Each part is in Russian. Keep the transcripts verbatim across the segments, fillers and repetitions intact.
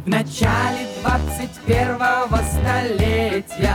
начале двадцать первого столетия.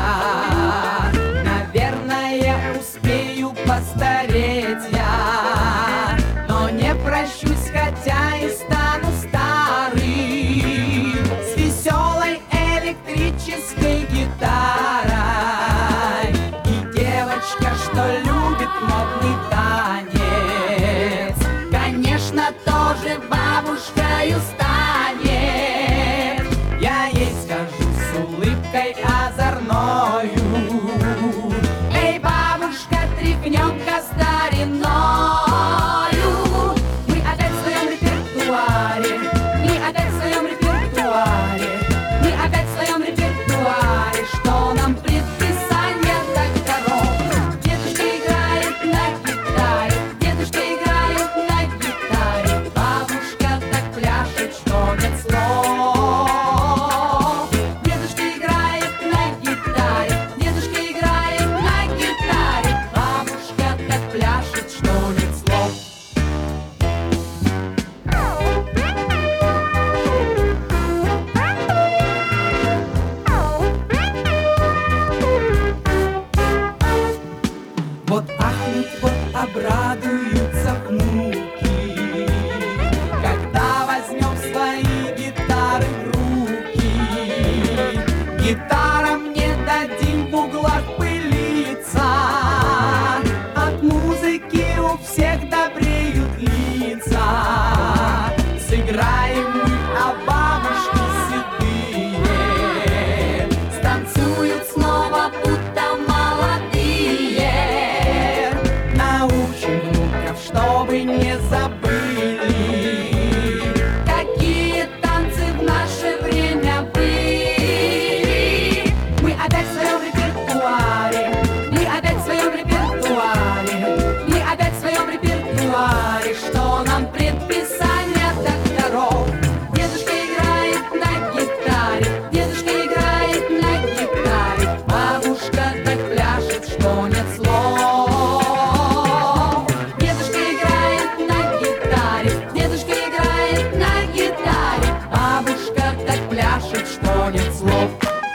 Наверное, успею постареть я, но не прощусь, хотя и стану старым, с веселой электрической гитарой. И девочка, что любит модный танец, конечно, тоже бабушкою станет. Я ей скажу с улыбкой озорною: эй, бабушка, тряхнем-ка стариною. Мы опять в своем репертуаре, мы опять в своем репертуаре, мы опять в своем репертуаре. Что нам предписание докторов? Дедушка играет на гитаре, дедушка играет на гитаре, бабушка так пляшет, что нет слов. Дедушка играет на гитаре, дедушка играет на гитаре, бабушка так пляшет, что нет слов. Вот ахнут, вот обрадуются внуки, когда возьмем свои гитары в руки. Гитарам не дадим в углах пылиться, от музыки у всех добреют лица. Сыграем мы, а бабушки седые станцуют снова, будто молодые. Научим внуков, чтобы не забыли, какие танцы в наше время были. Мы опять в своем репертуаре, мы опять в своем репертуаре, мы опять в своем репертуаре. Что нам предписание докторов? Дедушка играет на гитаре, дедушка играет на гитаре, бабушка так пляшет, что нет слов. Дедушка играет на гитаре, дедушка играет на гитаре, бабушка так пляшет, что нет слов.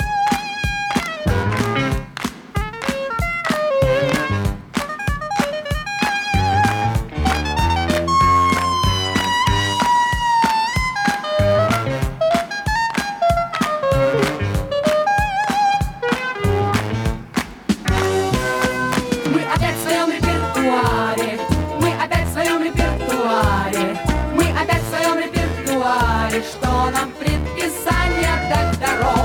Мы опять в своем репертуаре, мы опять в своем репертуаре, мы опять в своем репертуаре. Что нам предписание докторов?